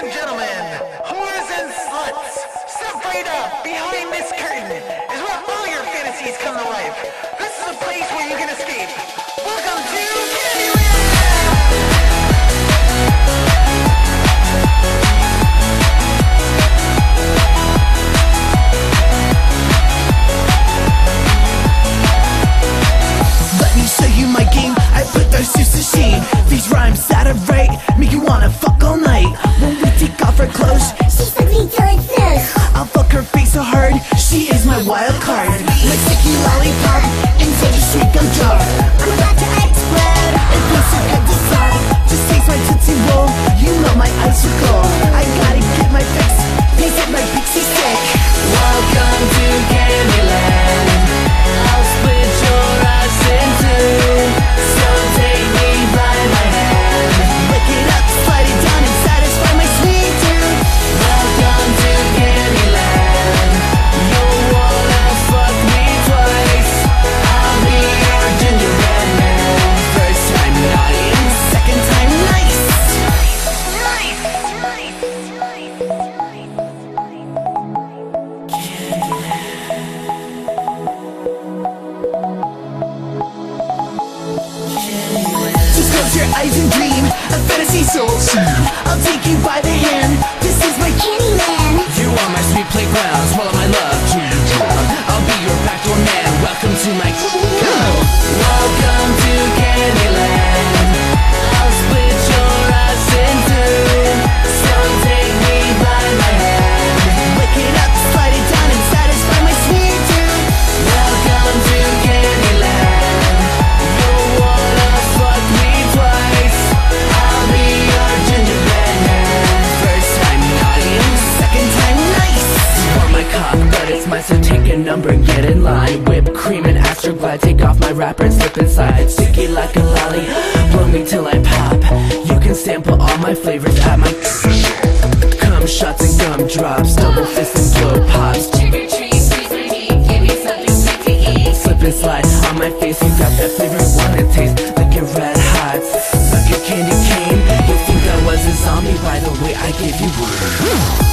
and gentlemen, whores and sluts, step right up. Behind this curtain is where all your fantasies come to life. This is a place where you can escape. Welcome to Candyland! Let me show you my game, I put those suits to shame. These rhymes that I write make you wanna fuck all night. When we take off our clothes, She fucks me till it flows. I'll fuck her face so hard, she is my wild card. Like sticky lollipop, inside a shriek I'm drunk. I'm about to explode. It feels so good to suck, just taste my Tootsie Roll. You know my icicle, I gotta get my fix, taste it like Pixie Stick. Welcome to Candyland, I'll split your eyes in two. So take me by my hand, lick it up, slide it down and satisfy my sweet tooth. Welcome to Candyland, you'll wanna fuck me twice. I'll be your gingerbread man. First time naughty and second time nice. Just close your eyes and dream a fantasy soul scene. I'll take you by the hand, this is my Candyland. You are my sweet playground, swallow my love to you. I'll be your backdoor man, welcome to my Welcome to Candyland, I'll split your eyes in two. So take me by my hand, lick it up, slide it down and satisfy my sweet tooth. welcome to Candyland. You'll wanna fuck me twice. I'll be your gingerbread man. First time naughty and second time nice. You want my cock, but it's mine, so take a number and get in line. Whipped cream and Astroglide, take off my wrapper and slip inside. Sticky like a lolly, blow me till I pop. You can sample all my flavors at my cum shots and gum drops, double fist and blow pops. Trick or treat, squeeze my meat, give me something sweet to eat. Slip and slide on my face, you got that flavor you wanna taste, like your red hot. Like a candy cane, you think I was a zombie by the way I gave you